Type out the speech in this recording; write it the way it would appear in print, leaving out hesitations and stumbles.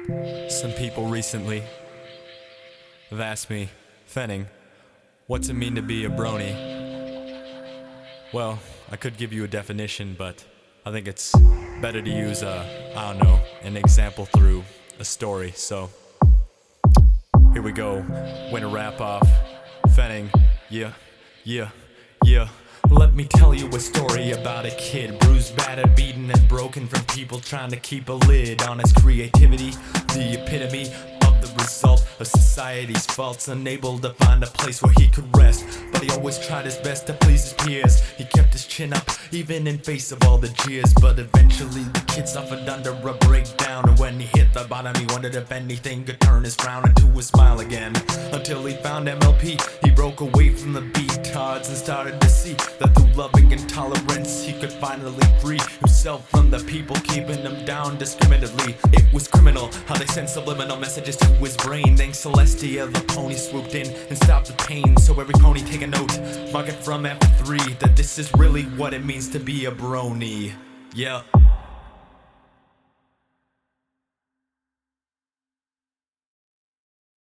Some people recently have asked me, Fenning, what's it mean to be a brony? Well, I could give you a definition, but I think it's better to use an example through a story. So, here we go. When to wrap off. Fenning, yeah. Let me tell you a story about a kid bruised, battered, beaten, and broken from people trying to keep a lid on his creativity. The epitome of the result of society's faults, unable to find a place where he could rest. But he always tried his best to please his peers. He kept his chin up, even in face of all the jeers. But eventually the kid suffered under a breakdown, and when he hit the bottom, he wondered if anything could turn his frown into a smile again. Until he found MLP, he broke away from the beatards and started to see that through loving and tolerance he could finally free himself from the people keeping him down discriminately. It was criminal how they sent subliminal messages to his brain. Then Celestia the pony swooped in and stopped the pain. So every pony take a note, mark it from F3, that this is really what it means to be a brony. Yeah.